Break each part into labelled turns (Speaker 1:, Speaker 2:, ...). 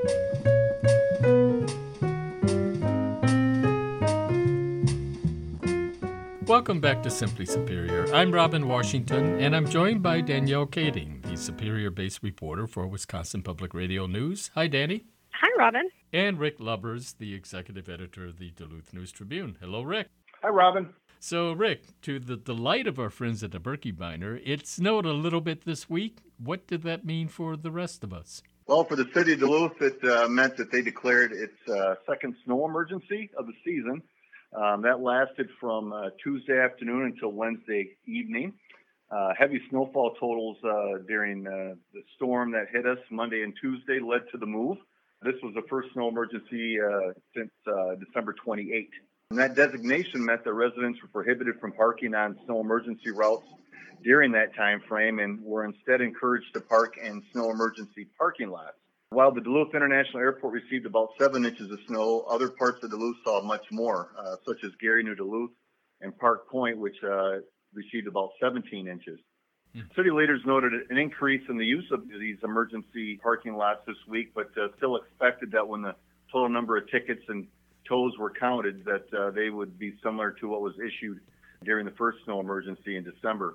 Speaker 1: Welcome back to Simply Superior. I'm Robin Washington, and I'm joined by Danielle Kading, the Superior-based reporter for Wisconsin Public Radio News. Hi, Danny.
Speaker 2: Hi, Robin.
Speaker 1: And Rick Lubbers, the executive editor of the Duluth News-Tribune. Hello, Rick.
Speaker 3: Hi, Robin.
Speaker 1: So, Rick, to the delight of our friends at the Birkebeiner, it snowed a little bit this week. What did that mean for the rest of us?
Speaker 3: Well, for the city of Duluth, it meant that they declared its second snow emergency of the season. That lasted from Tuesday afternoon until Wednesday evening. Heavy snowfall totals during the storm that hit us Monday and Tuesday led to the move. This was the first snow emergency since December 28. And that designation meant that residents were prohibited from parking on snow emergency routes during that time frame and were instead encouraged to park in snow emergency parking lots. While the Duluth International Airport received about 7 inches of snow, other parts of Duluth saw much more, such as Gary, New Duluth, and Park Point, which received about 17 inches. City leaders noted an increase in the use of these emergency parking lots this week, but still expected that when the total number of tickets and tows were counted, that they would be similar to what was issued during the first snow emergency in December.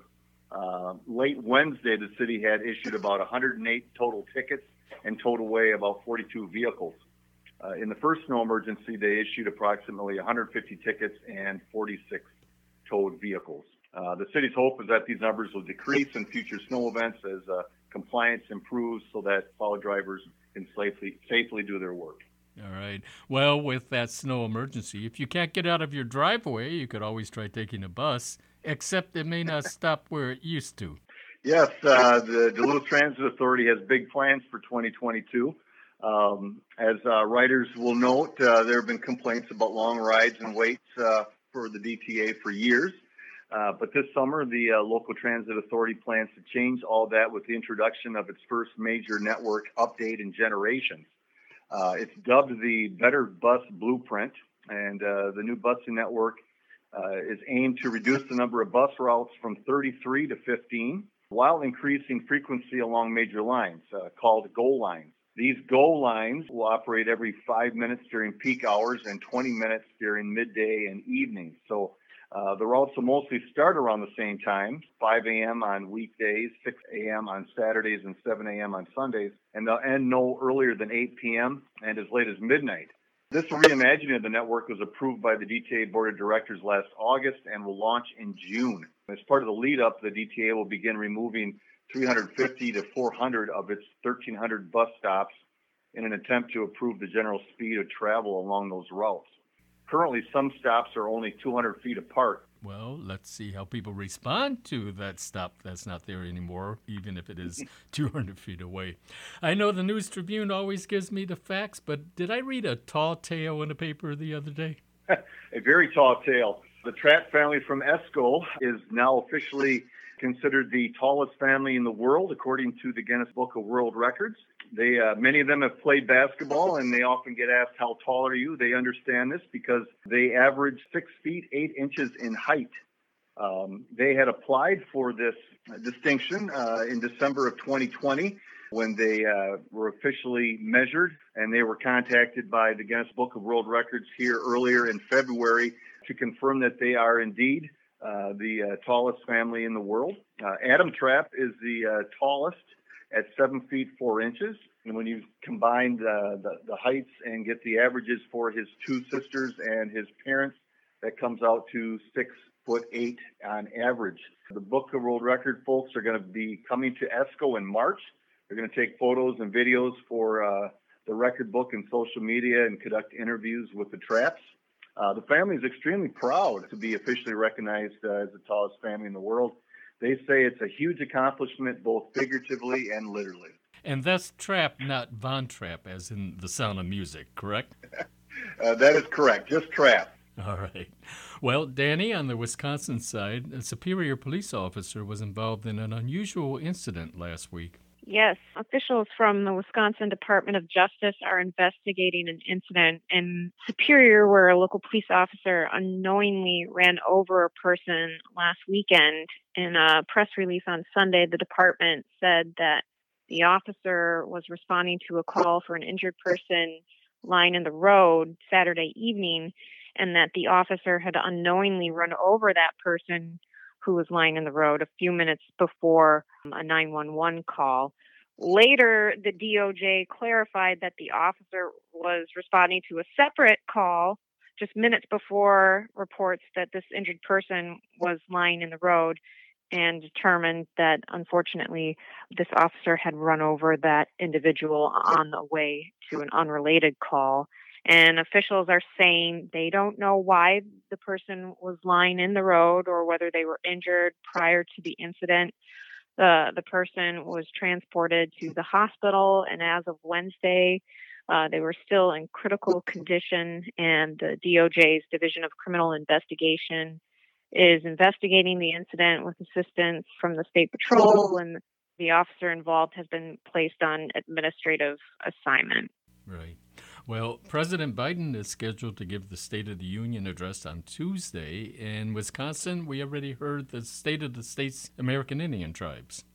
Speaker 3: Late Wednesday, the city had issued about 108 total tickets and towed away about 42 vehicles. In the first snow emergency, they issued approximately 150 tickets and 46 towed vehicles. The city's hope is that these numbers will decrease in future snow events as compliance improves so that fellow drivers can safely do their work.
Speaker 1: All right. Well, with that snow emergency, if you can't get out of your driveway, you could always try taking a bus, except it may not stop where it used to.
Speaker 3: Yes, the Duluth Transit Authority has big plans for 2022. As riders will note, there have been complaints about long rides and waits for the DTA for years. But this summer, the local transit authority plans to change all that with the introduction of its first major network update in generations. It's dubbed the Better Bus Blueprint, and the new busing network is aimed to reduce the number of bus routes from 33 to 15, while increasing frequency along major lines, called GO lines. These GO lines will operate every 5 minutes during peak hours and 20 minutes during midday and evenings. So the routes will mostly start around the same time, 5 a.m. on weekdays, 6 a.m. on Saturdays, and 7 a.m. on Sundays, and they'll end no earlier than 8 p.m. and as late as midnight. This reimagining of the network was approved by the DTA Board of Directors last August and will launch in June. As part of the lead-up, the DTA will begin removing 350 to 400 of its 1,300 bus stops in an attempt to improve the general speed of travel along those routes. Currently, some stops are only 200 feet apart.
Speaker 1: Well, let's see how people respond to that stop that's not there anymore, even if it is 200 feet away. I know the News Tribune always gives me the facts, but did I read a tall tale in the paper the other day?
Speaker 3: A very tall tale. The Trapp family from Esko is now officially considered the tallest family in the world, according to the Guinness Book of World Records. Many of them have played basketball, and they often get asked, how tall are you? They understand this because they average 6 feet, 8 inches in height. They had applied for this distinction in December of 2020 when they were officially measured, and they were contacted by the Guinness Book of World Records here earlier in February to confirm that they are indeed the tallest family in the world. Adam Trapp is the tallest at 7 feet 4 inches. And when you combine the heights and get the averages for his two sisters and his parents, that comes out to 6'8" on average. The Book of World Record folks are going to be coming to Esko in March. They're going to take photos and videos for the record book and social media and conduct interviews with the Trapps. The family is extremely proud to be officially recognized as the tallest family in the world. They say it's a huge accomplishment, both figuratively and literally.
Speaker 1: And that's Trapp, not Von Trapp, as in The Sound of Music, correct?
Speaker 3: That is correct, just Trapp.
Speaker 1: All right. Well, Danny, on the Wisconsin side, a Superior police officer was involved in an unusual incident last week.
Speaker 2: Yes, officials from the Wisconsin Department of Justice are investigating an incident in Superior where a local police officer unknowingly ran over a person last weekend. In a press release on Sunday, the department said that the officer was responding to a call for an injured person lying in the road Saturday evening, and that the officer had unknowingly run over that person who was lying in the road a few minutes before a 911 call. Later, the DOJ clarified that the officer was responding to a separate call just minutes before reports that this injured person was lying in the road, and determined that, unfortunately, this officer had run over that individual on the way to an unrelated call. And officials are saying they don't know why the person was lying in the road or whether they were injured prior to the incident. The person was transported to the hospital, and as of Wednesday, they were still in critical condition, and the DOJ's Division of Criminal Investigation is investigating the incident with assistance from the State Patrol, and the officer involved has been placed on administrative assignment.
Speaker 1: Right. Well, President Biden is scheduled to give the State of the Union address on Tuesday. In Wisconsin, we already heard the State of the State's American Indian Tribes.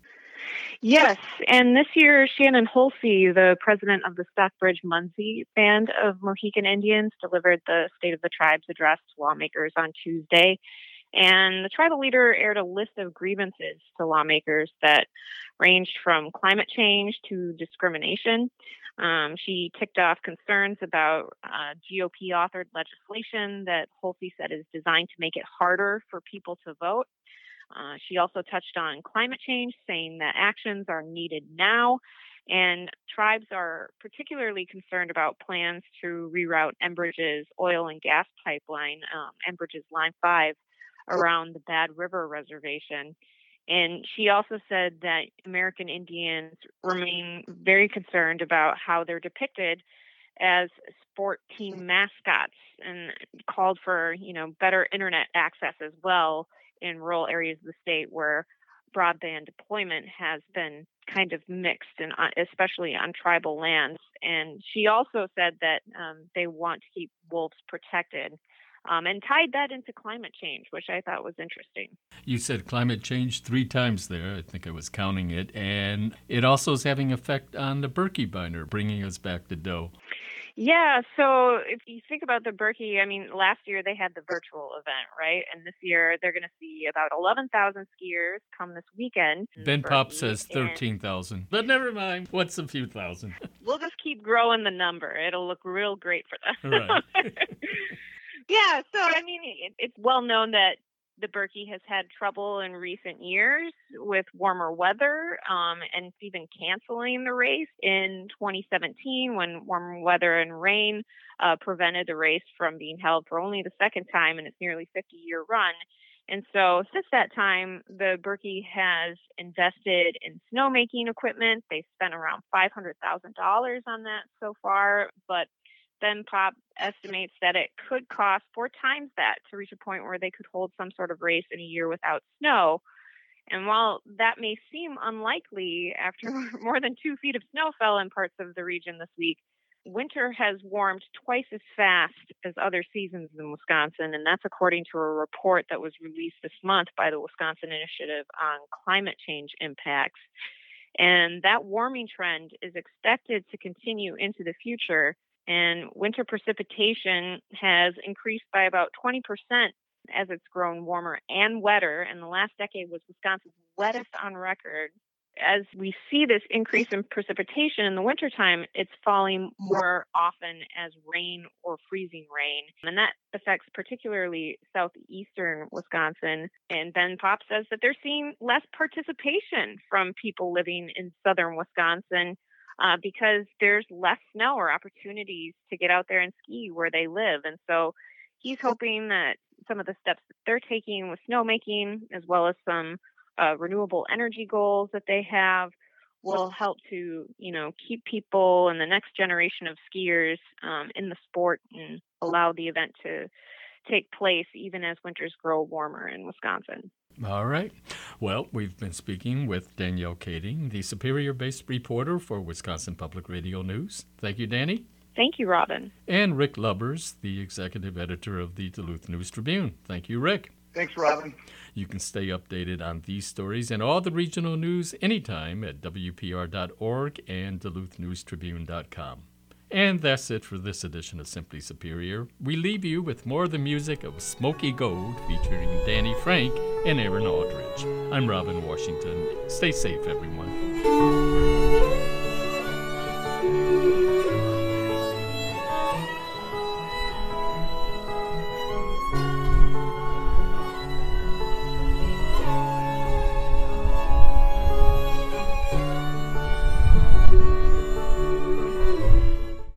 Speaker 2: Yes, and this year, Shannon Holsey, the president of the Stockbridge-Munsee Band of Mohican Indians, delivered the State of the Tribes address to lawmakers on Tuesday. And the tribal leader aired a list of grievances to lawmakers that ranged from climate change to discrimination. She ticked off concerns about GOP-authored legislation that Holsey said is designed to make it harder for people to vote. She also touched on climate change, saying that actions are needed now, and tribes are particularly concerned about plans to reroute Enbridge's oil and gas pipeline, Enbridge's Line 5, around the Bad River Reservation. And she also said that American Indians remain very concerned about how they're depicted as sport team mascots, and called for, better internet access as well in rural areas of the state where broadband deployment has been kind of mixed, and especially on tribal lands. And she also said that they want to keep wolves protected, and tied that into climate change, which I thought was interesting.
Speaker 1: You said climate change 3 times there. I think I was counting it. And it also is having effect on the Berkey binder, bringing us back to Doe.
Speaker 2: Yeah, so if you think about the Berkey, last year they had the virtual event, right? And this year they're going to see about 11,000 skiers come this weekend.
Speaker 1: Ben Pop says 13,000, but never mind. What's a few thousand?
Speaker 2: We'll just keep growing the number. It'll look real great for them.
Speaker 1: Right.
Speaker 2: Yeah, so it's well known that the Berkey has had trouble in recent years with warmer weather, and even canceling the race in 2017 when warmer weather and rain prevented the race from being held for only the second time in its nearly 50-year run. And so since that time, the Berkey has invested in snowmaking equipment. They spent around $500,000 on that so far, but Ben Pop estimates that it could cost 4 times that to reach a point where they could hold some sort of race in a year without snow. And while that may seem unlikely after more than 2 feet of snow fell in parts of the region this week, winter has warmed twice as fast as other seasons in Wisconsin, and that's according to a report that was released this month by the Wisconsin Initiative on Climate Change Impacts. And that warming trend is expected to continue into the future. And winter precipitation has increased by about 20% as it's grown warmer and wetter. And the last decade was Wisconsin's wettest on record. As we see this increase in precipitation in the wintertime, it's falling more often as rain or freezing rain. And that affects particularly southeastern Wisconsin. And Ben Pop says that they're seeing less participation from people living in southern Wisconsin, because there's less snow or opportunities to get out there and ski where they live. And so he's hoping that some of the steps that they're taking with snowmaking, as well as some renewable energy goals that they have, will help to, keep people and the next generation of skiers in the sport and allow the event to take place even as winters grow warmer in Wisconsin.
Speaker 1: All right. Well, we've been speaking with Danielle Kading, the Superior-based reporter for Wisconsin Public Radio News. Thank you, Danny.
Speaker 2: Thank you, Robin.
Speaker 1: And Rick Lubbers, the executive editor of the Duluth News Tribune. Thank you, Rick.
Speaker 3: Thanks, Robin.
Speaker 1: You can stay updated on these stories and all the regional news anytime at WPR.org and DuluthNewsTribune.com. And that's it for this edition of Simply Superior. We leave you with more of the music of Smoky Gold featuring Danny Frank and Aaron Aldridge. I'm Robin Washington. Stay safe, everyone.